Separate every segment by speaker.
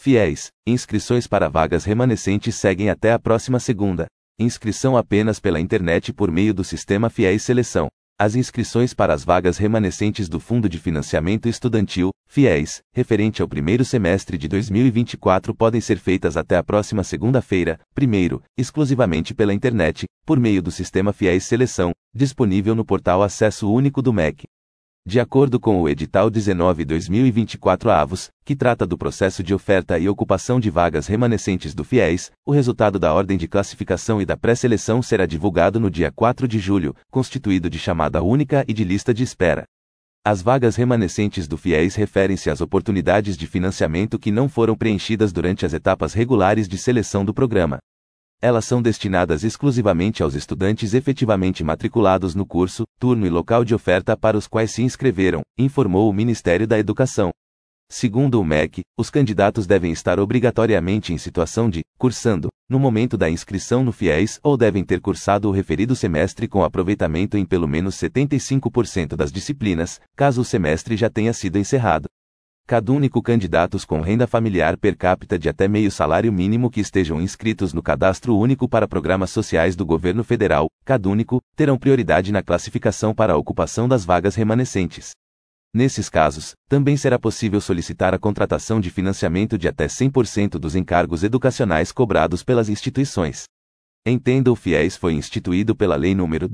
Speaker 1: Fiéis, inscrições para vagas remanescentes seguem até a próxima segunda. Inscrição apenas pela internet por meio do sistema Fiéis Seleção. As inscrições para as vagas remanescentes do Fundo de Financiamento Estudantil, Fiéis, referente ao primeiro semestre de 2024 podem ser feitas até a próxima segunda-feira, exclusivamente pela internet, por meio do sistema Fiéis Seleção, disponível no portal Acesso Único do MEC. De acordo com o edital 19/2024-AVOS, que trata do processo de oferta e ocupação de vagas remanescentes do Fiéis, o resultado da ordem de classificação e da pré-seleção será divulgado no dia 4 de julho, constituído de chamada única e de lista de espera. As vagas remanescentes do Fiéis referem-se às oportunidades de financiamento que não foram preenchidas durante as etapas regulares de seleção do programa. Elas são destinadas exclusivamente aos estudantes efetivamente matriculados no curso, turno e local de oferta para os quais se inscreveram, informou o Ministério da Educação. Segundo o MEC, os candidatos devem estar obrigatoriamente em situação de cursando, no momento da inscrição no Fiéis, ou devem ter cursado o referido semestre com aproveitamento em pelo menos 75% das disciplinas, caso o semestre já tenha sido encerrado. Cadúnico candidatos com renda familiar per capita de até meio salário mínimo que estejam inscritos no Cadastro Único para Programas Sociais do Governo Federal, Cadúnico, terão prioridade na classificação para a ocupação das vagas remanescentes. Nesses casos, também será possível solicitar a contratação de financiamento de até 100% dos encargos educacionais cobrados pelas instituições. Entenda, o Fiéis foi instituído pela Lei nº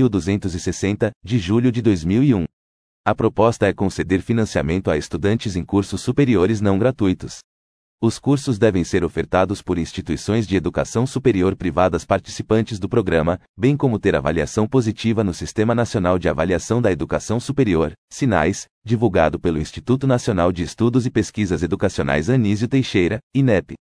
Speaker 1: 10.260, de julho de 2001. A proposta é conceder financiamento a estudantes em cursos superiores não gratuitos. Os cursos devem ser ofertados por instituições de educação superior privadas participantes do programa, bem como ter avaliação positiva no Sistema Nacional de Avaliação da Educação Superior, SINAES, divulgado pelo Instituto Nacional de Estudos e Pesquisas Educacionais Anísio Teixeira, INEP.